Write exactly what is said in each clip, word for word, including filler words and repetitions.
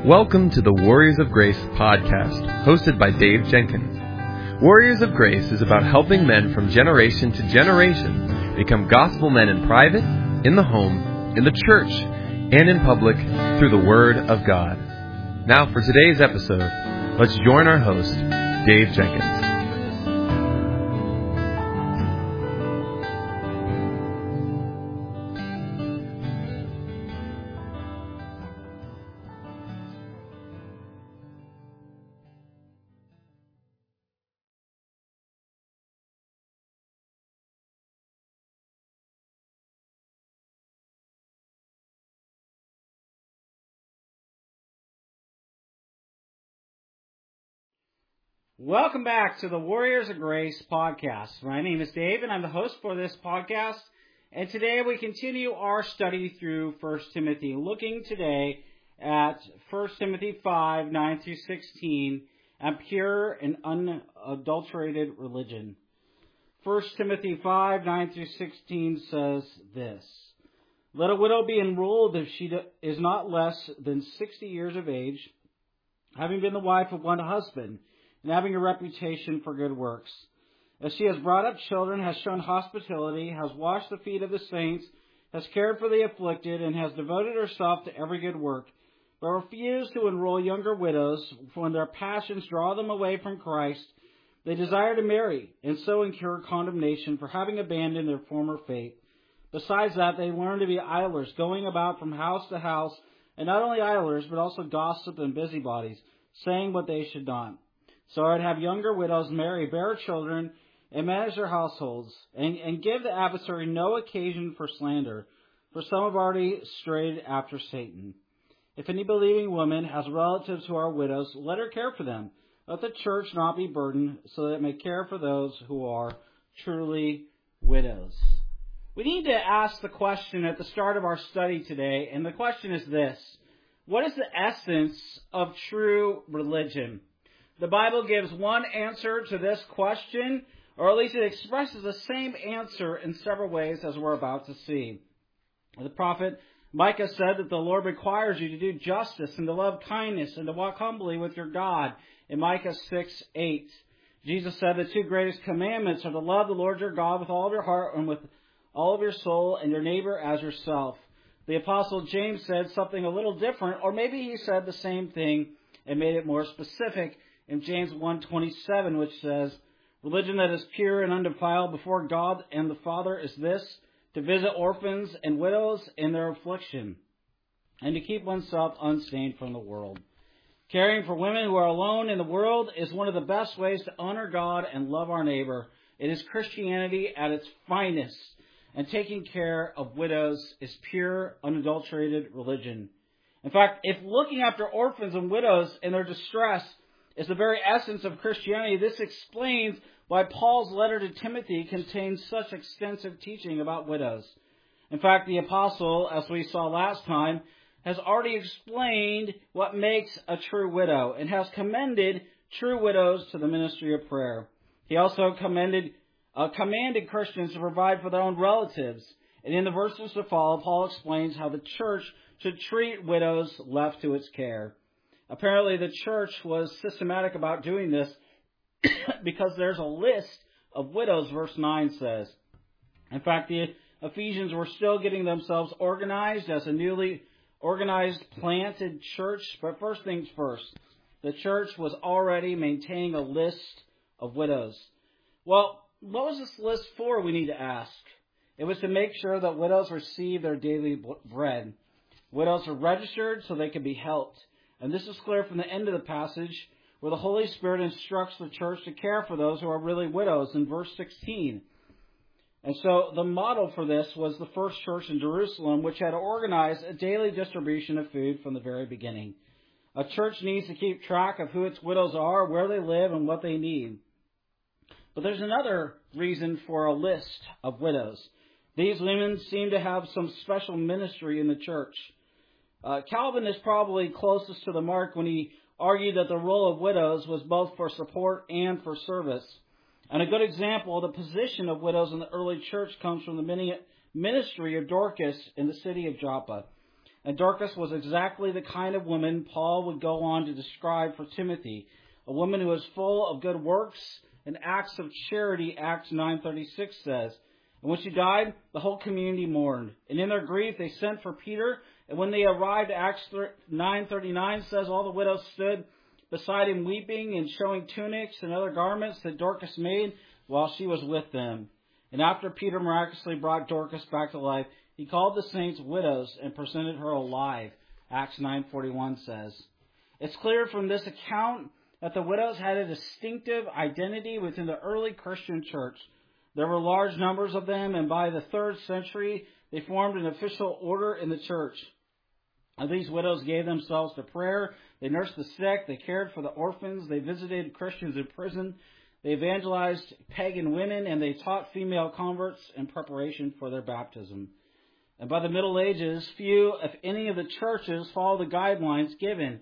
Welcome to the Warriors of Grace podcast, hosted by Dave Jenkins. Warriors of Grace is about helping men from generation to generation become gospel men in private, in the home, in the church, and in public through the Word of God. Now for today's episode, let's join our host, Dave Jenkins. Welcome back to the Warriors of Grace podcast. My name is Dave, and I'm the host for this podcast. And today we continue our study through First Timothy, looking today at First Timothy five, nine through sixteen, and pure and unadulterated religion. First Timothy five, nine through sixteen says this: Let a widow be enrolled if she is not less than sixty years of age, having been the wife of one husband, and having a reputation for good works. As she has brought up children, has shown hospitality, has washed the feet of the saints, has cared for the afflicted, and has devoted herself to every good work, but refused to enroll younger widows, for when their passions draw them away from Christ, they desire to marry, and so incur condemnation for having abandoned their former faith. Besides that, they learn to be idlers, going about from house to house, and not only idlers, but also gossip and busybodies, saying what they should not. So I'd have younger widows marry, bear children, and manage their households, and, and give the adversary no occasion for slander, for some have already strayed after Satan. If any believing woman has relatives who are widows, let her care for them. Let the church not be burdened, so that it may care for those who are truly widows. We need to ask the question at the start of our study today, and the question is this: what is the essence of true religion? The Bible gives one answer to this question, or at least it expresses the same answer in several ways, as we're about to see. The prophet Micah said that the Lord requires you to do justice and to love kindness and to walk humbly with your God in Micah six eight. Jesus said the two greatest commandments are to love the Lord your God with all of your heart and with all of your soul, and your neighbor as yourself. The Apostle James said something a little different, or maybe he said the same thing and made it more specific in James one twenty-seven, which says, Religion that is pure and undefiled before God and the Father is this: to visit orphans and widows in their affliction, and to keep oneself unstained from the world. Caring for women who are alone in the world is one of the best ways to honor God and love our neighbor. It is Christianity at its finest, and taking care of widows is pure, unadulterated religion. In fact, if looking after orphans and widows in their distress is the very essence of Christianity, this explains why Paul's letter to Timothy contains such extensive teaching about widows. In fact, the apostle, as we saw last time, has already explained what makes a true widow and has commended true widows to the ministry of prayer. He also commended, uh, commanded Christians to provide for their own relatives. And in the verses to follow, Paul explains how the church should treat widows left to its care. Apparently, the church was systematic about doing this because there's a list of widows, verse nine says. In fact, the Ephesians were still getting themselves organized as a newly organized, planted church. But first things first, the church was already maintaining a list of widows. Well, what was this list for, we need to ask? It was to make sure that widows receive their daily bread. Widows are registered so they can be helped. And this is clear from the end of the passage, where the Holy Spirit instructs the church to care for those who are really widows in verse sixteen. And so the model for this was the first church in Jerusalem, which had organized a daily distribution of food from the very beginning. A church needs to keep track of who its widows are, where they live, and what they need. But there's another reason for a list of widows. These women seem to have some special ministry in the church. Uh, Calvin is probably closest to the mark when he argued that the role of widows was both for support and for service. And a good example of the position of widows in the early church comes from the ministry of Dorcas in the city of Joppa. And Dorcas was exactly the kind of woman Paul would go on to describe for Timothy, a woman who was full of good works and acts of charity, Acts nine thirty-six says. And when she died, the whole community mourned. And in their grief, they sent for Peter. And when they arrived, Acts nine thirty-nine says all the widows stood beside him weeping and showing tunics and other garments that Dorcas made while she was with them. And after Peter miraculously brought Dorcas back to life, he called the saints widows and presented her alive, Acts nine forty-one says. It's clear from this account that the widows had a distinctive identity within the early Christian church. There were large numbers of them, and by the third century, they formed an official order in the church. And these widows gave themselves to prayer. They nursed the sick. They cared for the orphans. They visited Christians in prison. They evangelized pagan women, and they taught female converts in preparation for their baptism. And by the Middle Ages, few, if any, of the churches followed the guidelines given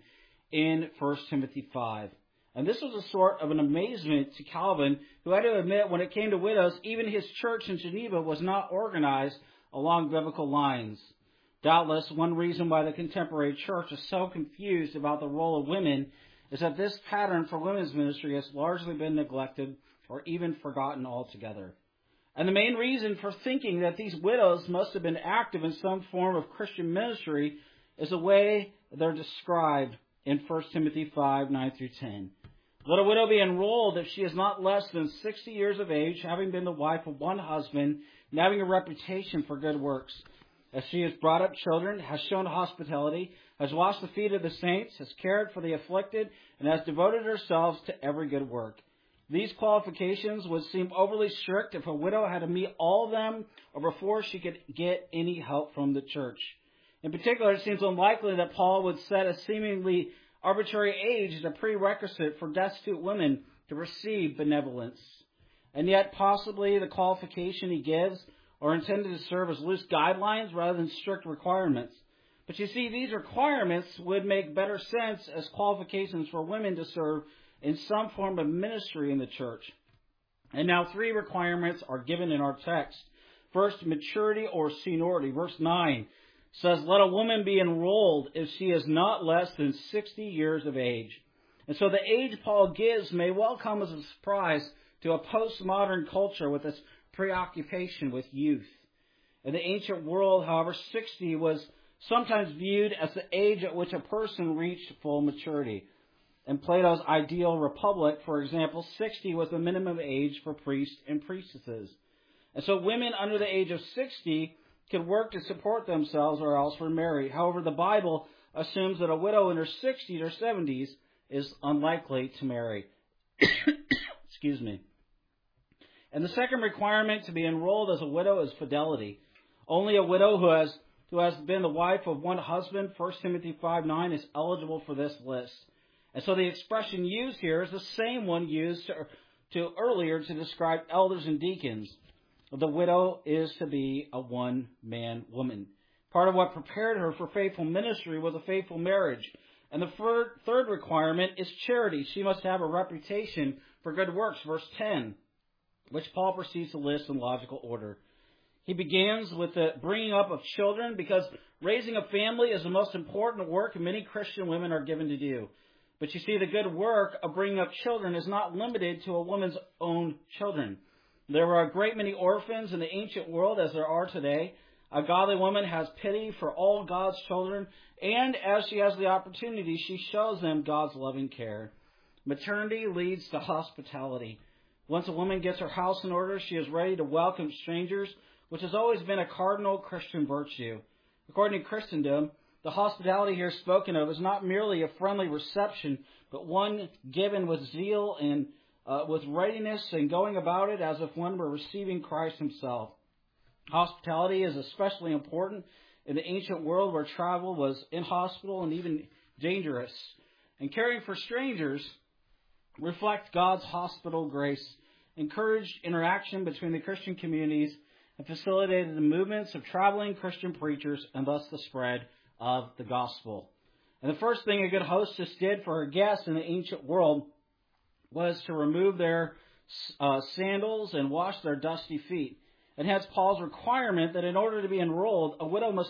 in First Timothy five. And this was a sort of an amazement to Calvin, who had to admit when it came to widows, even his church in Geneva was not organized along biblical lines. Doubtless, one reason why the contemporary church is so confused about the role of women is that this pattern for women's ministry has largely been neglected or even forgotten altogether. And the main reason for thinking that these widows must have been active in some form of Christian ministry is the way they're described in First Timothy five, nine through ten. Let a widow be enrolled if she is not less than sixty years of age, having been the wife of one husband, and having a reputation for good works. As she has brought up children, has shown hospitality, has washed the feet of the saints, has cared for the afflicted, and has devoted herself to every good work. These qualifications would seem overly strict if a widow had to meet all of them or before she could get any help from the church. In particular, it seems unlikely that Paul would set a seemingly arbitrary age as a prerequisite for destitute women to receive benevolence. And yet, possibly the qualification he gives are intended to serve as loose guidelines rather than strict requirements. But you see, these requirements would make better sense as qualifications for women to serve in some form of ministry in the church. And now three requirements are given in our text. First, maturity or seniority. Verse nine says, let a woman be enrolled if she is not less than sixty years of age. And so the age Paul gives may well come as a surprise to a postmodern culture with its preoccupation with youth. In the ancient world, however, sixty was sometimes viewed as the age at which a person reached full maturity. In Plato's ideal republic, for example, sixty was the minimum age for priests and priestesses. And so women under the age of sixty could work to support themselves or else remarry. However, the Bible assumes that a widow in her sixties or seventies is unlikely to marry. Excuse me. And the second requirement to be enrolled as a widow is fidelity. Only a widow who has who has been the wife of one husband, First Timothy five nine, is eligible for this list. And so the expression used here is the same one used to, to earlier to describe elders and deacons. The widow is to be a one-man woman. Part of what prepared her for faithful ministry was a faithful marriage. And the third, third requirement is charity. She must have a reputation for good works, verse ten, which Paul proceeds to list in logical order. He begins with the bringing up of children because raising a family is the most important work many Christian women are given to do. But you see, the good work of bringing up children is not limited to a woman's own children. There were a great many orphans in the ancient world as there are today. A godly woman has pity for all God's children, and as she has the opportunity, she shows them God's loving care. Maternity leads to hospitality. Once a woman gets her house in order, she is ready to welcome strangers, which has always been a cardinal Christian virtue. According to Christendom, the hospitality here spoken of is not merely a friendly reception, but one given with zeal and uh, with readiness and going about it as if one were receiving Christ himself. Hospitality is especially important in the ancient world where travel was inhospitable and even dangerous. And caring for strangers reflect God's hospitable grace, encouraged interaction between the Christian communities, and facilitated the movements of traveling Christian preachers and thus the spread of the gospel. And the first thing a good hostess did for her guests in the ancient world was to remove their uh, sandals and wash their dusty feet. And hence Paul's requirement that in order to be enrolled, a widow must have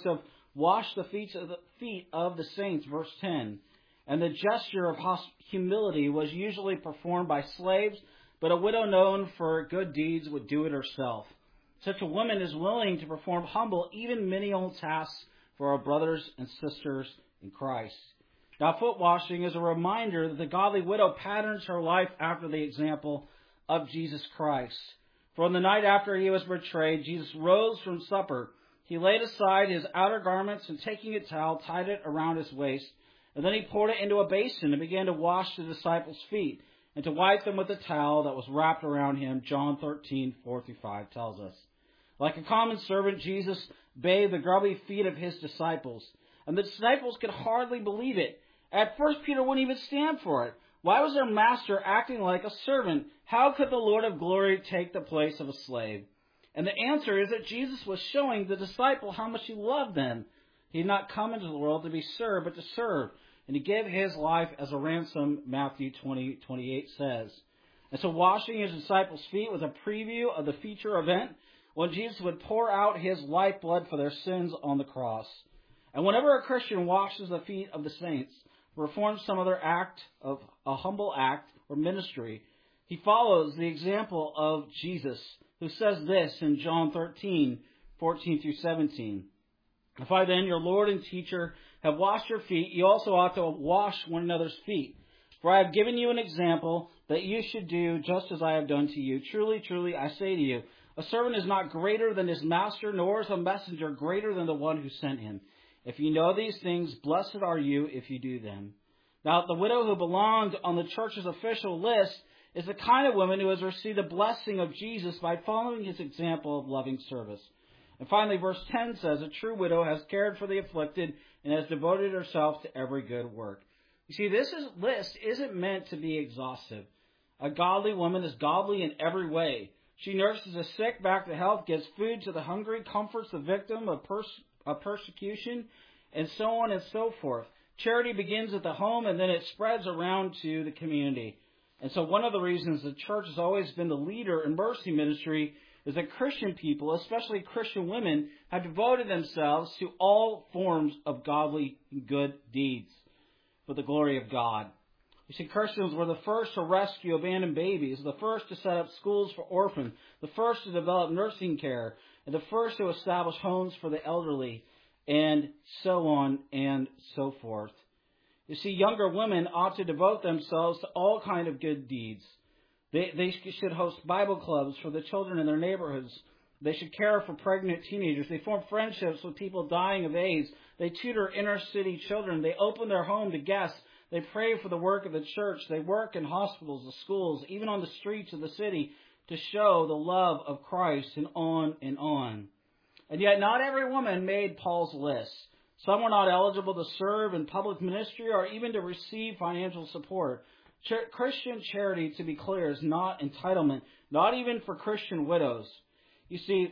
washed the feet of the, feet of the saints, verse ten. And the gesture of humility was usually performed by slaves, but a widow known for good deeds would do it herself. Such a woman is willing to perform humble, even menial tasks for our brothers and sisters in Christ. Now, foot washing is a reminder that the godly widow patterns her life after the example of Jesus Christ. For on the night after he was betrayed, Jesus rose from supper. He laid aside his outer garments and taking a towel, tied it around his waist. And then he poured it into a basin and began to wash the disciples' feet and to wipe them with a towel that was wrapped around him. John thirteen, four through five tells us. Like a common servant, Jesus bathed the grubby feet of his disciples. And the disciples could hardly believe it. At first, Peter wouldn't even stand for it. Why was their master acting like a servant? How could the Lord of glory take the place of a slave? And the answer is that Jesus was showing the disciple how much he loved them. He had not come into the world to be served, but to serve. And he gave his life as a ransom, Matthew twenty, twenty-eight says. And so washing his disciples' feet was a preview of the future event when Jesus would pour out his lifeblood for their sins on the cross. And whenever a Christian washes the feet of the saints, performs some other act of a humble act or ministry, he follows the example of Jesus, who says this in John thirteen, fourteen through seventeen. If I then, your Lord and teacher, have washed your feet, you also ought to wash one another's feet. For I have given you an example that you should do just as I have done to you. Truly, truly, I say to you, a servant is not greater than his master, nor is a messenger greater than the one who sent him. If you know these things, blessed are you if you do them. Now, the widow who belonged on the church's official list is the kind of woman who has received the blessing of Jesus by following his example of loving service. And finally, verse ten says, a true widow has cared for the afflicted and has devoted herself to every good work. You see, this is, list isn't meant to be exhaustive. A godly woman is godly in every way. She nurses the sick back to health, gives food to the hungry, comforts the victim of, pers- of persecution, and so on and so forth. Charity begins at the home and then it spreads around to the community. And so one of the reasons the church has always been the leader in mercy ministry is that Christian people, especially Christian women, have devoted themselves to all forms of godly good deeds for the glory of God. You see, Christians were the first to rescue abandoned babies, the first to set up schools for orphans, the first to develop nursing care, and the first to establish homes for the elderly, and so on and so forth. You see, younger women ought to devote themselves to all kinds of good deeds. They, they should host Bible clubs for the children in their neighborhoods. They should care for pregnant teenagers. They form friendships with people dying of AIDS. They tutor inner city children. They open their home to guests. They pray for the work of the church. They work in hospitals, the schools, even on the streets of the city to show the love of Christ, and on and on. And yet not every woman made Paul's list. Some were not eligible to serve in public ministry or even to receive financial support. Ch- Christian charity, to be clear, is not entitlement, not even for Christian widows. You see,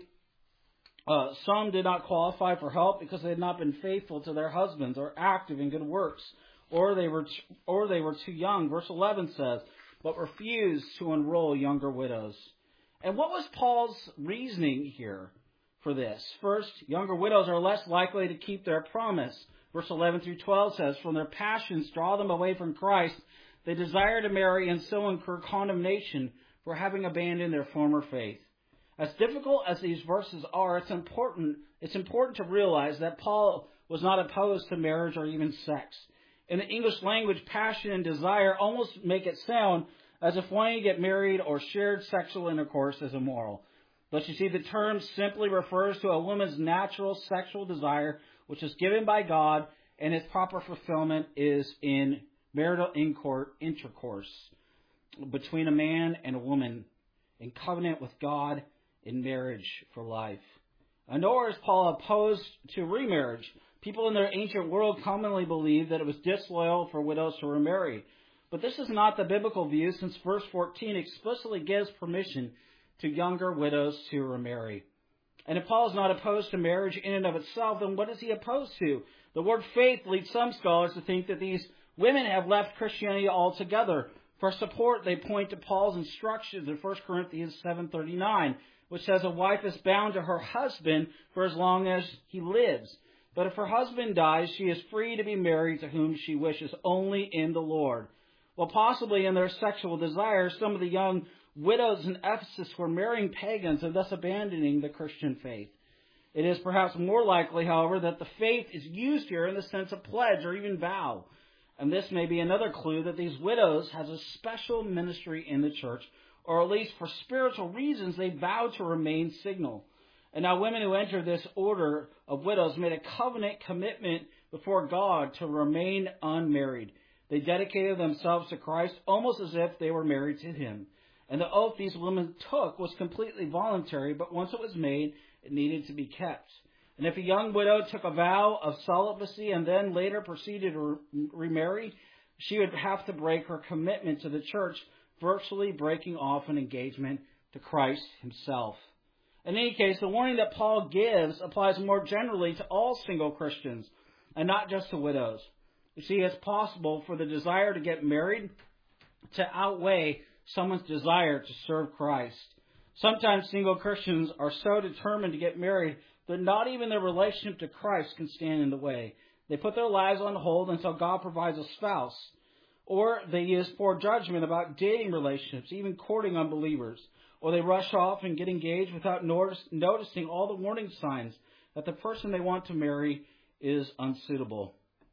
uh, some did not qualify for help because they had not been faithful to their husbands or active in good works, or they were ch- or they were too young. Verse eleven says, but refused to enroll younger widows. And what was Paul's reasoning here for this? First, younger widows are less likely to keep their promise. Verse eleven through twelve says, from their passions draw them away from Christ. They desire to marry and so incur condemnation for having abandoned their former faith. As difficult as these verses are, it's important, it's important to realize that Paul was not opposed to marriage or even sex. In the English language, passion and desire almost make it sound as if wanting to get married or shared sexual intercourse is immoral. But you see, the term simply refers to a woman's natural sexual desire, which is given by God, and its proper fulfillment is in marital intercourse between a man and a woman in covenant with God in marriage for life. And nor is Paul opposed to remarriage. People in their ancient world commonly believed that it was disloyal for widows to remarry. But this is not the biblical view, since verse fourteen explicitly gives permission to younger widows to remarry. And if Paul is not opposed to marriage in and of itself, then what is he opposed to? The word faith leads some scholars to think that these women have left Christianity altogether. For support, they point to Paul's instructions in First Corinthians seven thirty-nine, which says a wife is bound to her husband for as long as he lives. But if her husband dies, she is free to be married to whom she wishes, only in the Lord. Well, possibly in their sexual desires, some of the young widows in Ephesus were marrying pagans and thus abandoning the Christian faith. It is perhaps more likely, however, that the faith is used here in the sense of pledge or even vow. And this may be another clue that these widows has a special ministry in the church, or at least for spiritual reasons, they vowed to remain single. And now women who entered this order of widows made a covenant commitment before God to remain unmarried. They dedicated themselves to Christ almost as if they were married to Him. And the oath these women took was completely voluntary, but once it was made, it needed to be kept. And if a young widow took a vow of celibacy and then later proceeded to remarry, she would have to break her commitment to the church, virtually breaking off an engagement to Christ Himself. In any case, the warning that Paul gives applies more generally to all single Christians, and not just to widows. You see, it's possible for the desire to get married to outweigh someone's desire to serve Christ. Sometimes single Christians are so determined to get married that not even their relationship to Christ can stand in the way. They put their lives on hold until God provides a spouse. Or they use poor judgment about dating relationships, even courting unbelievers. Or they rush off and get engaged without notice, noticing all the warning signs that the person they want to marry is unsuitable.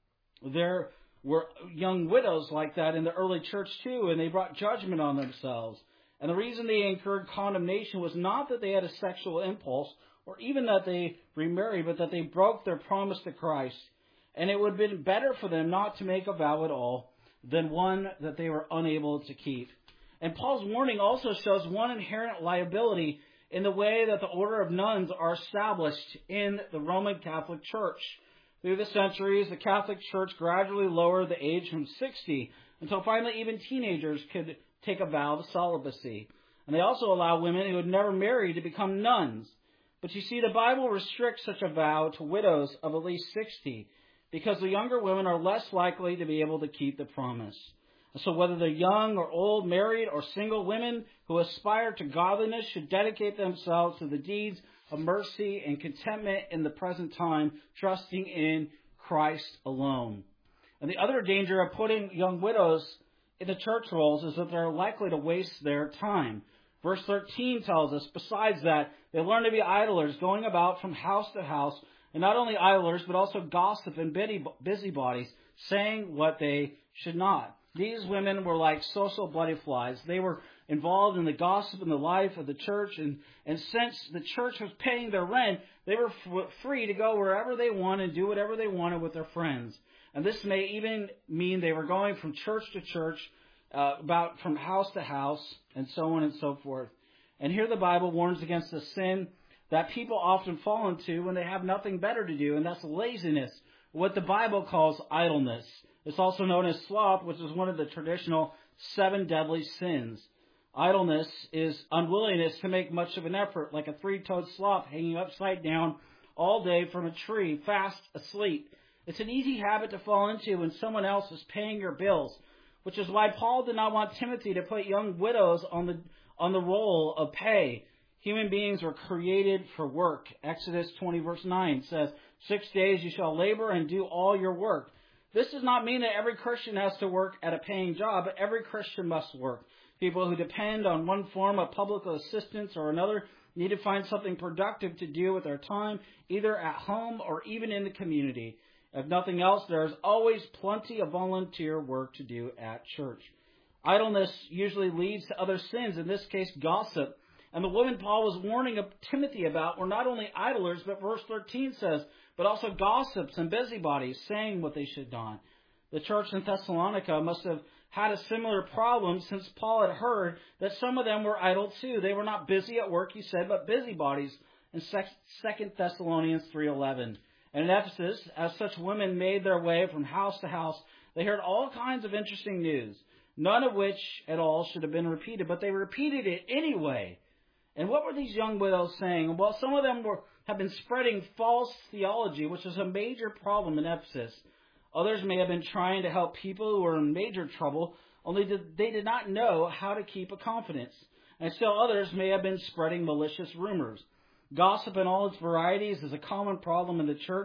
There were young widows like that in the early church too, and they brought judgment on themselves. And the reason they incurred condemnation was not that they had a sexual impulse or even that they remarried, but that they broke their promise to Christ. And it would have been better for them not to make a vow at all than one that they were unable to keep. And Paul's warning also shows one inherent liability in the way that the order of nuns are established in the Roman Catholic Church. Through the centuries, the Catholic Church gradually lowered the age from sixty until finally even teenagers could take a vow of celibacy. And they also allow women who had never married to become nuns. But you see, the Bible restricts such a vow to widows of at least sixty, because the younger women are less likely to be able to keep the promise. So whether they're young or old, married or single, women who aspire to godliness should dedicate themselves to the deeds of mercy and contentment in the present time, trusting in Christ alone. And the other danger of putting young widows in the church roles is that they're likely to waste their time. Verse thirteen tells us, besides that, they learn to be idlers, going about from house to house, and not only idlers, but also gossip and busybodies, saying what they should not. These women were like social butterflies. They were involved in the gossip and the life of the church, and, and since the church was paying their rent, they were f- free to go wherever they wanted and do whatever they wanted with their friends. And this may even mean they were going from church to church, uh, about from house to house, and so on and so forth. And here the Bible warns against the sin that people often fall into when they have nothing better to do, and that's laziness, what the Bible calls idleness. It's also known as sloth, which is one of the traditional seven deadly sins. Idleness is unwillingness to make much of an effort, like a three-toed sloth hanging upside down all day from a tree, fast asleep. It's an easy habit to fall into when someone else is paying your bills, which is why Paul did not want Timothy to put young widows on the on the role of pay. Human beings were created for work. Exodus twenty verse nine says, Six days you shall labor and do all your work. This does not mean that every Christian has to work at a paying job, but every Christian must work. People who depend on one form of public assistance or another need to find something productive to do with their time, either at home or even in the community. If nothing else, there is always plenty of volunteer work to do at church. Idleness usually leads to other sins, in this case, gossip. And the women Paul was warning of Timothy about were not only idlers, but verse thirteen says, but also gossips and busybodies, saying what they should not. The church in Thessalonica must have had a similar problem, since Paul had heard that some of them were idle too. They were not busy at work, he said, but busybodies in Second Thessalonians three eleven. And in Ephesus, as such women made their way from house to house, they heard all kinds of interesting news, none of which at all should have been repeated, but they repeated it anyway. And what were these young widows saying? Well, some of them were have been spreading false theology, which is a major problem in Ephesus. Others may have been trying to help people who were in major trouble, only they did not know how to keep a confidence. And still others may have been spreading malicious rumors. Gossip in all its varieties is a common problem in the church,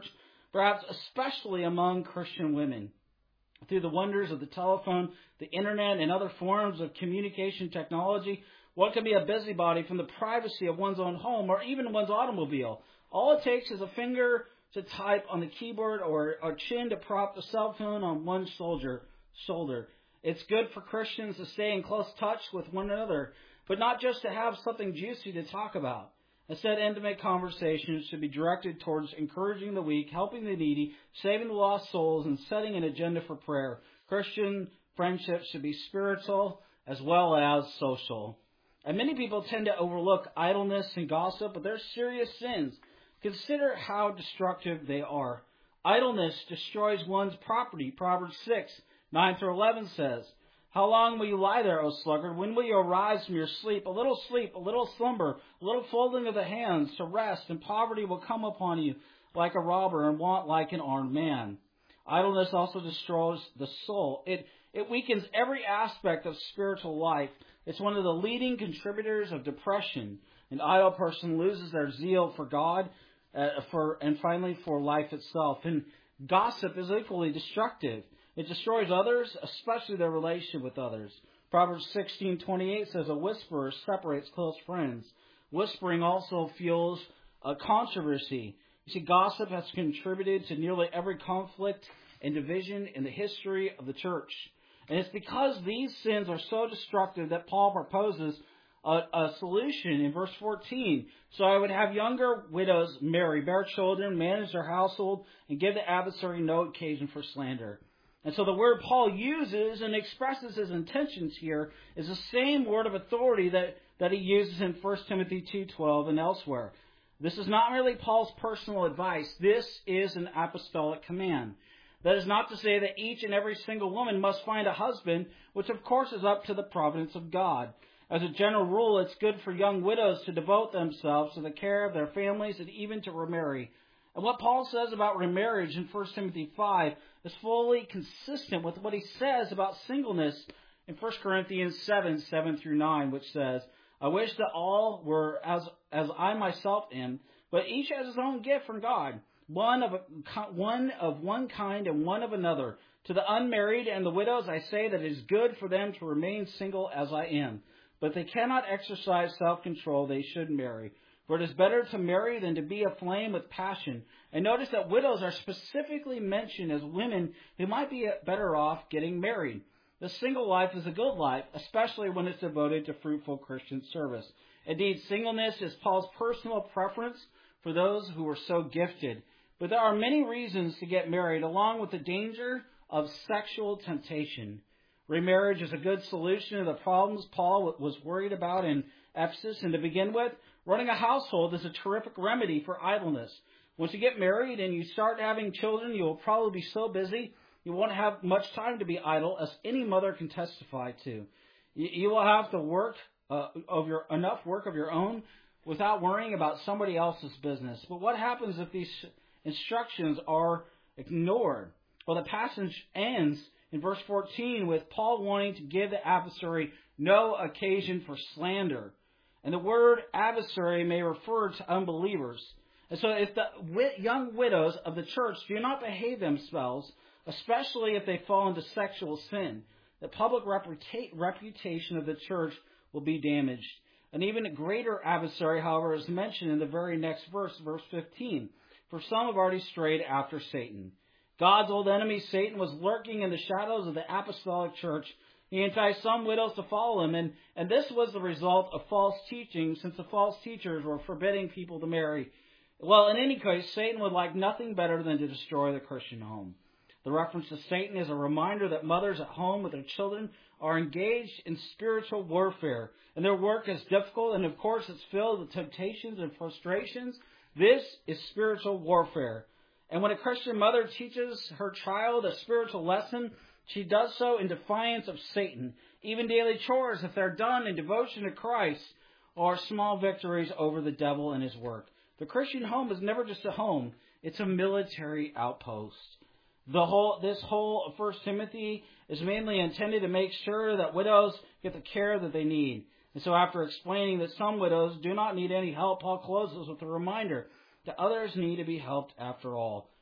perhaps especially among Christian women. Through the wonders of the telephone, the internet, and other forms of communication technology, one can be a busybody from the privacy of one's own home or even one's automobile. All it takes is a finger to type on the keyboard or a chin to prop the cell phone on one's shoulder. shoulder. It's good for Christians to stay in close touch with one another, but not just to have something juicy to talk about. Instead, intimate conversations should be directed towards encouraging the weak, helping the needy, saving the lost souls, and setting an agenda for prayer. Christian friendships should be spiritual as well as social. And many people tend to overlook idleness and gossip, but they're serious sins. Consider how destructive they are. Idleness destroys one's property. Proverbs six, nine through eleven says, "How long will you lie there, O sluggard? When will you arise from your sleep? A little sleep, a little slumber, a little folding of the hands to rest, and poverty will come upon you like a robber and want like an armed man." Idleness also destroys the soul. It, it weakens every aspect of spiritual life. It's one of the leading contributors of depression. An idle person loses their zeal for God uh, for, and finally for life itself. And gossip is equally destructive. It destroys others, especially their relationship with others. Proverbs sixteen twenty-eight says, "A whisperer separates close friends." Whispering also fuels a controversy. You see, gossip has contributed to nearly every conflict and division in the history of the church. And it's because these sins are so destructive that Paul proposes a, a solution in verse fourteen. "So I would have younger widows marry, bear children, manage their household, and give the adversary no occasion for slander." And so the word Paul uses and expresses his intentions here is the same word of authority that, that he uses in First Timothy two twelve and elsewhere. This is not merely Paul's personal advice. This is an apostolic command. That is not to say that each and every single woman must find a husband, which of course is up to the providence of God. As a general rule, it's good for young widows to devote themselves to the care of their families and even to remarry. And what Paul says about remarriage in First Timothy five is fully consistent with what he says about singleness in First Corinthians seven, seven through nine, which says, "I wish that all were as as I myself am, but each has his own gift from God, one of, a, one of one kind and one of another. To the unmarried and the widows I say that it is good for them to remain single as I am. But if they cannot exercise self-control, they should marry. For it is better to marry than to be aflame with passion." And notice that widows are specifically mentioned as women who might be better off getting married. The single life is a good life, especially when it's devoted to fruitful Christian service. Indeed, singleness is Paul's personal preference for those who are so gifted. But there are many reasons to get married, along with the danger of sexual temptation. Remarriage is a good solution to the problems Paul was worried about in Ephesus. And to begin with, running a household is a terrific remedy for idleness. Once you get married and you start having children, you will probably be so busy you won't have much time to be idle, as any mother can testify to. You will have to work uh, of your enough work of your own without worrying about somebody else's business. But what happens if these instructions are ignored? Well, the passage ends in verse fourteen with Paul wanting to give the adversary no occasion for slander. And the word adversary may refer to unbelievers. And so if the young widows of the church do not behave themselves, especially if they fall into sexual sin, the public reputa- reputation of the church will be damaged. An even greater adversary, however, is mentioned in the very next verse, verse fifteen. "For some have already strayed after Satan." God's old enemy, Satan, was lurking in the shadows of the apostolic church. He enticed some widows to follow him, and, and this was the result of false teaching, since the false teachers were forbidding people to marry. Well, in any case, Satan would like nothing better than to destroy the Christian home. The reference to Satan is a reminder that mothers at home with their children are engaged in spiritual warfare, and their work is difficult, and of course it's filled with temptations and frustrations. This is spiritual warfare. And when a Christian mother teaches her child a spiritual lesson, she does so in defiance of Satan. Even daily chores, if they're done in devotion to Christ, are small victories over the devil and his work. The Christian home is never just a home. It's a military outpost. The whole, this whole First Timothy is mainly intended to make sure that widows get the care that they need. And so after explaining that some widows do not need any help, Paul closes with a reminder that others need to be helped after all.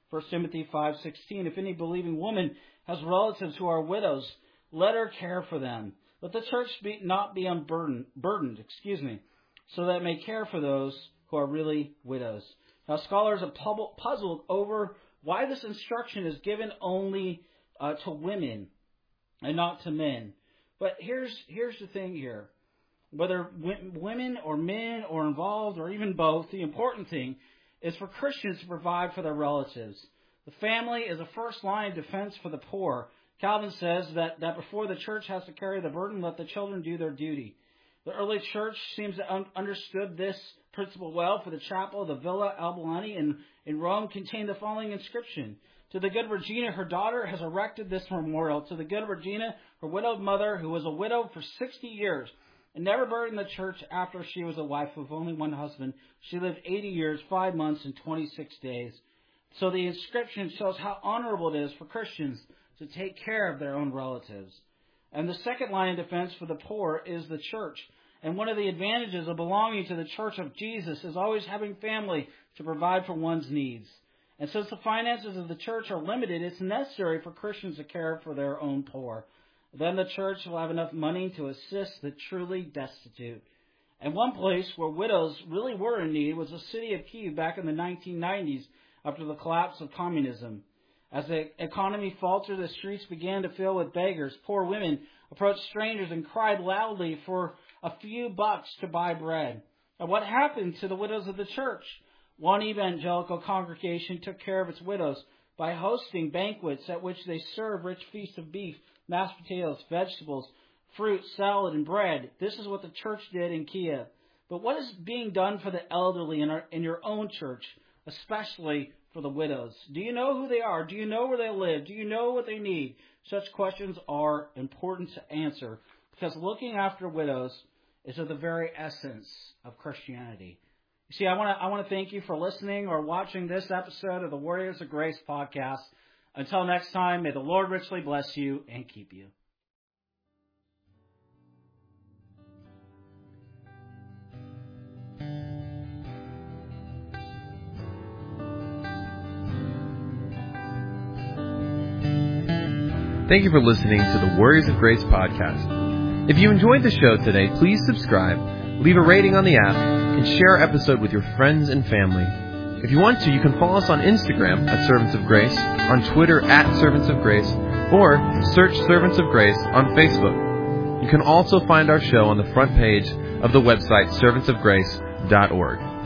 First Timothy five sixteen, if any believing woman has relatives who are widows, let her care for them. Let the church be, not be unburdened, burdened, excuse me, so that it may care for those who are really widows. Now, scholars have puzzled over why this instruction is given only uh, to women and not to men. But here's here's the thing here. Whether w- women or men or involved or even both, the important thing is for Christians to provide for their relatives. The family is a first line of defense for the poor. Calvin says that, that before the church has to carry the burden, let the children do their duty. The early church seems to have understood this principle well, for the chapel of the Villa Albulani in, in Rome contained the following inscription. To the good Regina, her daughter, has erected this memorial. To the good Regina, her widowed mother, who was a widow for sixty years, and never burdened the church after she was a wife of only one husband. She lived eighty years, five months, and twenty-six days. So the inscription shows how honorable it is for Christians to take care of their own relatives. And the second line of defense for the poor is the church. And one of the advantages of belonging to the Church of Jesus is always having family to provide for one's needs. And since the finances of the church are limited, it's necessary for Christians to care for their own poor. Then the church will have enough money to assist the truly destitute. And one place where widows really were in need was the city of Kyiv back in the nineteen nineties after the collapse of communism. As the economy faltered, the streets began to fill with beggars. Poor women approached strangers and cried loudly for a few bucks to buy bread. And what happened to the widows of the church? One evangelical congregation took care of its widows by hosting banquets at which they served rich feasts of beef, mashed potatoes, vegetables, fruit, salad, and bread. This is what the church did in Kyiv. But what is being done for the elderly in, our, in your own church, especially for the widows? Do you know who they are? Do you know where they live? Do you know what they need? Such questions are important to answer because looking after widows is of the very essence of Christianity. You see, I want to I want to thank you for listening or watching this episode of the Warriors of Grace podcast. Until next time, may the Lord richly bless you and keep you. Thank you for listening to the Warriors of Grace podcast. If you enjoyed the show today, please subscribe, leave a rating on the app, and share our episode with your friends and family. If you want to, you can follow us on Instagram at Servants of Grace, on Twitter at Servants of Grace, or search Servants of Grace on Facebook. You can also find our show on the front page of the website servants of grace dot org.